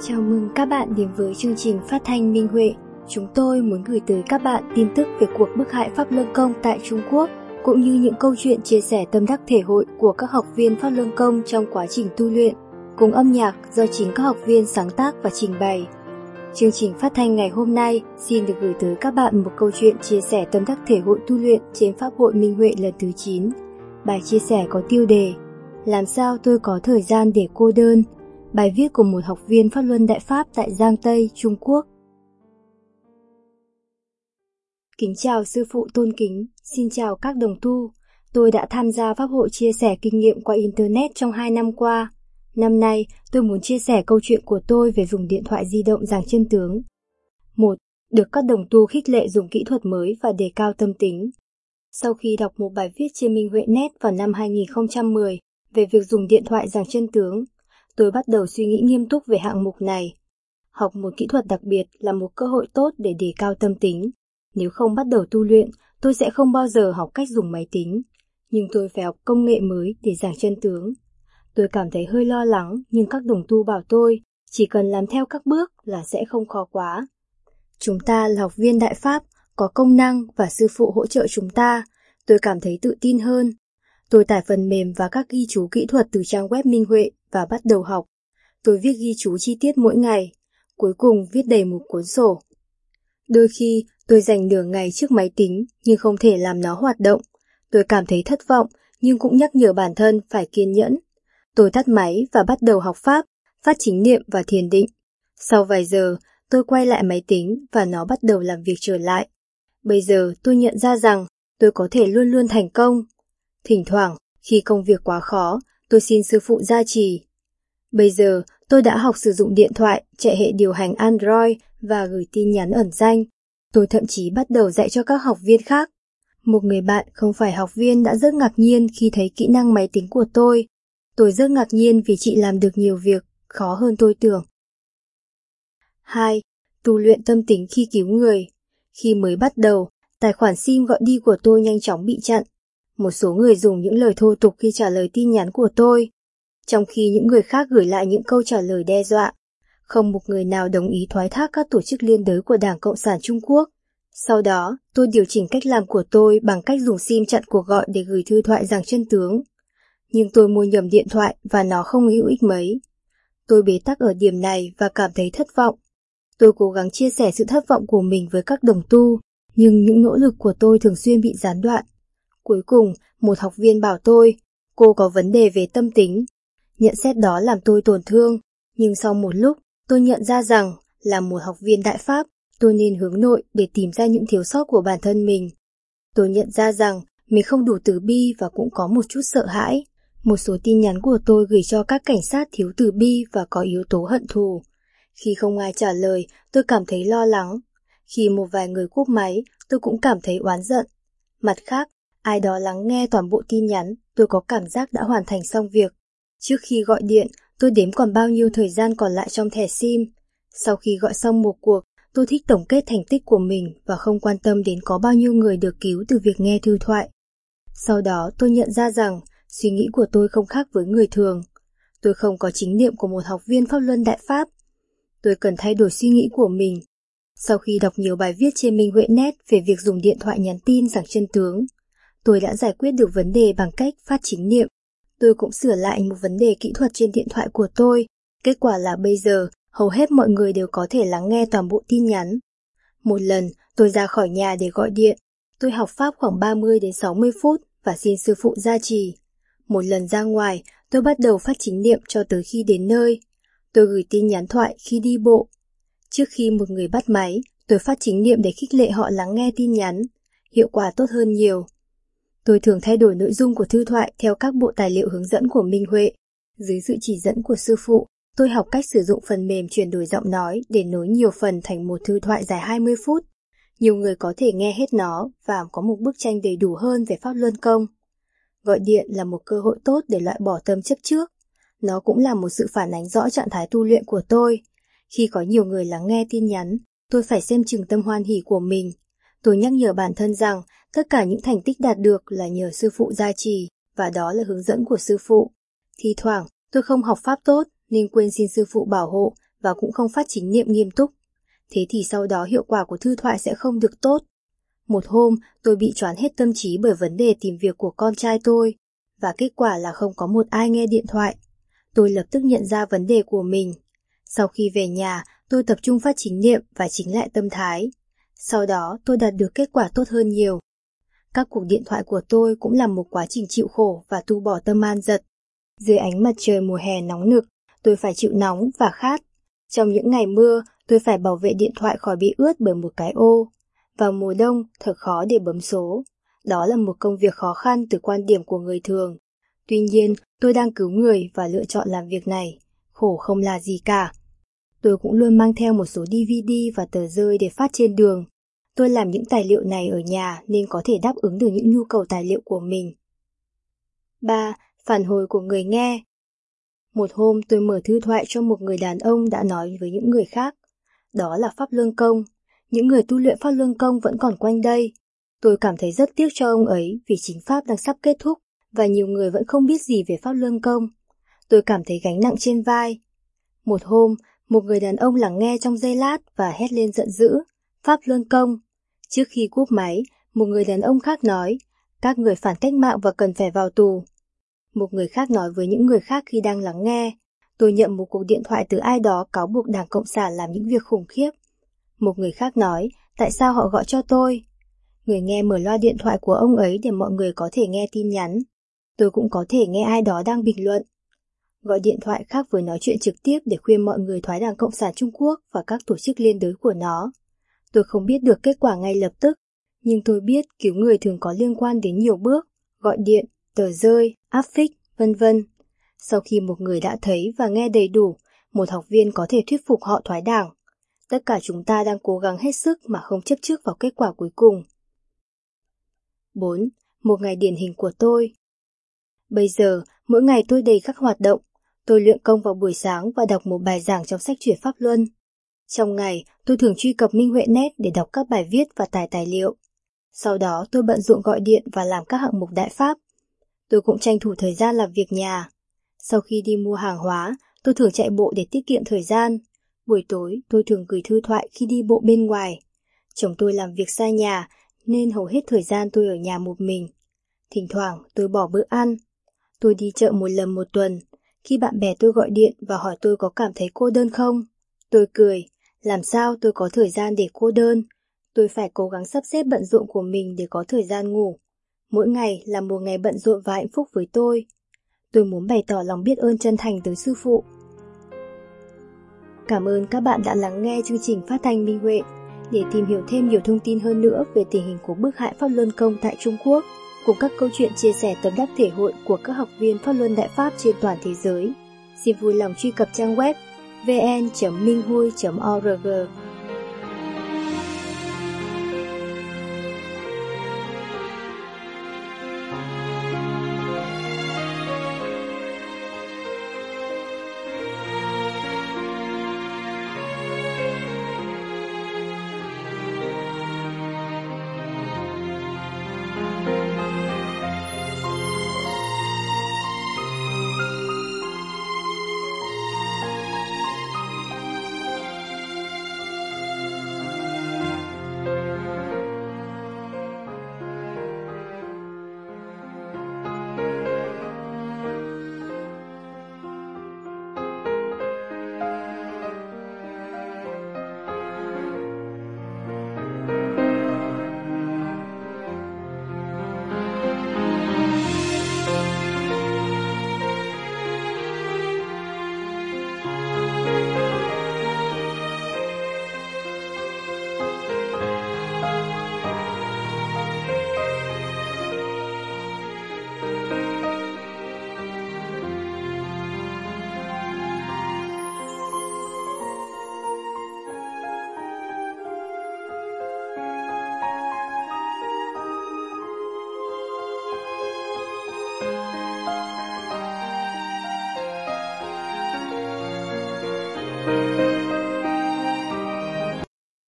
Chào mừng các bạn đến với chương trình phát thanh Minh Huệ. Chúng tôi muốn gửi tới các bạn tin tức về cuộc bức hại Pháp Luân Công tại Trung Quốc, cũng như những câu chuyện chia sẻ tâm đắc thể hội của các học viên Pháp Luân Công trong quá trình tu luyện, cùng âm nhạc do chính các học viên sáng tác và trình bày. Chương trình phát thanh ngày hôm nay xin được gửi tới các bạn một câu chuyện chia sẻ tâm đắc thể hội tu luyện trên Pháp hội Minh Huệ lần thứ 9. Bài chia sẻ có tiêu đề Làm sao tôi có thời gian để cô đơn? Bài viết của một học viên Pháp Luân Đại Pháp tại Giang Tây, Trung Quốc. Kính chào sư phụ tôn kính, xin chào các đồng tu. Tôi đã tham gia Pháp hội chia sẻ kinh nghiệm qua Internet trong 2 năm qua. Năm nay, tôi muốn chia sẻ câu chuyện của tôi về dùng điện thoại di động giảng chân tướng. 1. Được các đồng tu khích lệ dùng kỹ thuật mới và đề cao tâm tính. Sau khi đọc một bài viết trên Minh Huệ Net vào năm 2010 về việc dùng điện thoại giảng chân tướng, tôi bắt đầu suy nghĩ nghiêm túc về hạng mục này. Học một kỹ thuật đặc biệt là một cơ hội tốt để đề cao tâm tính. Nếu không bắt đầu tu luyện, tôi sẽ không bao giờ học cách dùng máy tính. Nhưng tôi phải học công nghệ mới để giảng chân tướng. Tôi cảm thấy hơi lo lắng, nhưng các đồng tu bảo tôi, chỉ cần làm theo các bước là sẽ không khó quá. Chúng ta là học viên Đại Pháp, có công năng và sư phụ hỗ trợ chúng ta. Tôi cảm thấy tự tin hơn. Tôi tải phần mềm và các ghi chú kỹ thuật từ trang web Minh Huệ và bắt đầu học. Tôi viết ghi chú chi tiết mỗi ngày, cuối cùng viết đầy một cuốn sổ. Đôi khi, tôi dành nửa ngày trước máy tính nhưng không thể làm nó hoạt động. Tôi cảm thấy thất vọng nhưng cũng nhắc nhở bản thân phải kiên nhẫn. Tôi tắt máy và bắt đầu học Pháp, phát chính niệm và thiền định. Sau vài giờ, tôi quay lại máy tính và nó bắt đầu làm việc trở lại. Bây giờ tôi nhận ra rằng tôi có thể luôn luôn thành công. Thỉnh thoảng, khi công việc quá khó, tôi xin sư phụ gia trì. Bây giờ, tôi đã học sử dụng điện thoại, chạy hệ điều hành Android và gửi tin nhắn ẩn danh. Tôi thậm chí bắt đầu dạy cho các học viên khác. Một người bạn không phải học viên đã rất ngạc nhiên khi thấy kỹ năng máy tính của tôi. Tôi rất ngạc nhiên vì chị làm được nhiều việc, khó hơn tôi tưởng. 2. Tu luyện tâm tính khi cứu người. Khi mới bắt đầu, tài khoản SIM gọi đi của tôi nhanh chóng bị chặn. Một số người dùng những lời thô tục khi trả lời tin nhắn của tôi, trong khi những người khác gửi lại những câu trả lời đe dọa. Không một người nào đồng ý thoái thác các tổ chức liên đới của Đảng Cộng sản Trung Quốc. Sau đó, tôi điều chỉnh cách làm của tôi bằng cách dùng SIM chặn cuộc gọi để gửi thư thoại giảng chân tướng. Nhưng tôi mua nhầm điện thoại và nó không hữu ích mấy. Tôi bế tắc ở điểm này và cảm thấy thất vọng. Tôi cố gắng chia sẻ sự thất vọng của mình với các đồng tu, nhưng những nỗ lực của tôi thường xuyên bị gián đoạn. Cuối cùng, một học viên bảo tôi, cô có vấn đề về tâm tính. Nhận xét đó làm tôi tổn thương, nhưng sau một lúc, tôi nhận ra rằng, là một học viên Đại Pháp, tôi nên hướng nội để tìm ra những thiếu sót của bản thân mình. Tôi nhận ra rằng, mình không đủ từ bi và cũng có một chút sợ hãi. Một số tin nhắn của tôi gửi cho các cảnh sát thiếu từ bi và có yếu tố hận thù. Khi không ai trả lời, tôi cảm thấy lo lắng. Khi một vài người cúp máy, tôi cũng cảm thấy oán giận. Mặt khác, ai đó lắng nghe toàn bộ tin nhắn, tôi có cảm giác đã hoàn thành xong việc. Trước khi gọi điện, tôi đếm còn bao nhiêu thời gian còn lại trong thẻ SIM. Sau khi gọi xong một cuộc, tôi thích tổng kết thành tích của mình và không quan tâm đến có bao nhiêu người được cứu từ việc nghe thư thoại. Sau đó tôi nhận ra rằng, suy nghĩ của tôi không khác với người thường. Tôi không có chính niệm của một học viên Pháp Luân Đại Pháp. Tôi cần thay đổi suy nghĩ của mình. Sau khi đọc nhiều bài viết trên Minh Huệ Net về việc dùng điện thoại nhắn tin giảng chân tướng, tôi đã giải quyết được vấn đề bằng cách phát chính niệm. Tôi cũng sửa lại một vấn đề kỹ thuật trên điện thoại của tôi. Kết quả là bây giờ, hầu hết mọi người đều có thể lắng nghe toàn bộ tin nhắn. Một lần, tôi ra khỏi nhà để gọi điện. Tôi học Pháp khoảng 30 đến 60 phút và xin sư phụ gia trì. Một lần ra ngoài, tôi bắt đầu phát chính niệm cho tới khi đến nơi. Tôi gửi tin nhắn thoại khi đi bộ. Trước khi một người bắt máy, tôi phát chính niệm để khích lệ họ lắng nghe tin nhắn. Hiệu quả tốt hơn nhiều. Tôi thường thay đổi nội dung của thư thoại theo các bộ tài liệu hướng dẫn của Minh Huệ. Dưới sự chỉ dẫn của sư phụ, tôi học cách sử dụng phần mềm chuyển đổi giọng nói để nối nhiều phần thành một thư thoại dài 20 phút. Nhiều người có thể nghe hết nó và có một bức tranh đầy đủ hơn về Pháp Luân Công. Gọi điện là một cơ hội tốt để loại bỏ tâm chấp trước. Nó cũng là một sự phản ánh rõ trạng thái tu luyện của tôi. Khi có nhiều người lắng nghe tin nhắn, tôi phải xem chừng tâm hoan hỉ của mình. Tôi nhắc nhở bản thân rằng tất cả những thành tích đạt được là nhờ sư phụ gia trì và đó là hướng dẫn của sư phụ. Thi thoảng, tôi không học Pháp tốt nên quên xin sư phụ bảo hộ và cũng không phát chính niệm nghiêm túc. Thế thì sau đó hiệu quả của thư thoại sẽ không được tốt. Một hôm, tôi bị choáng hết tâm trí bởi vấn đề tìm việc của con trai tôi, và kết quả là không có một ai nghe điện thoại. Tôi lập tức nhận ra vấn đề của mình. Sau khi về nhà, tôi tập trung phát chính niệm và chỉnh lại tâm thái. Sau đó, tôi đạt được kết quả tốt hơn nhiều. Các cuộc điện thoại của tôi cũng là một quá trình chịu khổ và tu bỏ tâm an giật. Dưới ánh mặt trời mùa hè nóng nực, tôi phải chịu nóng và khát. Trong những ngày mưa, tôi phải bảo vệ điện thoại khỏi bị ướt bởi một cái ô. Vào mùa đông, thật khó để bấm số. Đó là một công việc khó khăn từ quan điểm của người thường. Tuy nhiên, tôi đang cứu người và lựa chọn làm việc này. Khổ không là gì cả. Tôi cũng luôn mang theo một số DVD và tờ rơi để phát trên đường. Tôi làm những tài liệu này ở nhà nên có thể đáp ứng được những nhu cầu tài liệu của mình. 3. Phản hồi của người nghe. Một hôm tôi mở thư thoại cho một người đàn ông đã nói với những người khác. Đó là Pháp Luân Công. Những người tu luyện Pháp Luân Công vẫn còn quanh đây. Tôi cảm thấy rất tiếc cho ông ấy vì chính Pháp đang sắp kết thúc và nhiều người vẫn không biết gì về Pháp Luân Công. Tôi cảm thấy gánh nặng trên vai. Một hôm, một người đàn ông lắng nghe trong giây lát và hét lên giận dữ. Pháp Luân Công. Trước khi cúp máy, một người đàn ông khác nói, các người phản cách mạng và cần phải vào tù. Một người khác nói với những người khác khi đang lắng nghe, tôi nhận một cuộc điện thoại từ ai đó cáo buộc Đảng Cộng sản làm những việc khủng khiếp. Một người khác nói, tại sao họ gọi cho tôi? Người nghe mở loa điện thoại của ông ấy để mọi người có thể nghe tin nhắn. Tôi cũng có thể nghe ai đó đang bình luận. Gọi điện thoại khác với nói chuyện trực tiếp để khuyên mọi người thoái Đảng Cộng sản Trung Quốc và các tổ chức liên đới của nó. Tôi không biết được kết quả ngay lập tức, nhưng tôi biết cứu người thường có liên quan đến nhiều bước, gọi điện, tờ rơi, áp phích, vân vân. Sau khi một người đã thấy và nghe đầy đủ, một học viên có thể thuyết phục họ thoái đảng. Tất cả chúng ta đang cố gắng hết sức mà không chấp trước vào kết quả cuối cùng. 4. Một ngày điển hình của tôi. Bây giờ, mỗi ngày tôi đầy các hoạt động. Tôi luyện công vào buổi sáng và đọc một bài giảng trong sách truyện Pháp Luân. Trong ngày, tôi thường truy cập Minh Huệ Net để đọc các bài viết và tải tài liệu. Sau đó tôi bận rộn gọi điện và làm các hạng mục đại pháp. Tôi cũng tranh thủ thời gian làm việc nhà. Sau khi đi mua hàng hóa, tôi thường chạy bộ để tiết kiệm thời gian. Buổi tối, tôi thường gửi thư thoại khi đi bộ bên ngoài. Chồng tôi làm việc xa nhà, nên hầu hết thời gian tôi ở nhà một mình. Thỉnh thoảng, tôi bỏ bữa ăn. Tôi đi chợ một lần một tuần. Khi bạn bè tôi gọi điện và hỏi tôi có cảm thấy cô đơn không? Tôi cười, làm sao tôi có thời gian để cô đơn? Tôi phải cố gắng sắp xếp bận rộn của mình để có thời gian ngủ. Mỗi ngày là một ngày bận rộn và hạnh phúc với tôi. Tôi muốn bày tỏ lòng biết ơn chân thành tới sư phụ. Cảm ơn các bạn đã lắng nghe chương trình phát thanh Minh Huệ. Để tìm hiểu thêm nhiều thông tin hơn nữa về tình hình của bức hại Pháp Luân Công tại Trung Quốc, cùng các câu chuyện chia sẻ tâm đắc thể hội của các học viên Pháp Luân Đại Pháp trên toàn thế giới, xin vui lòng truy cập trang web vn.minhui.org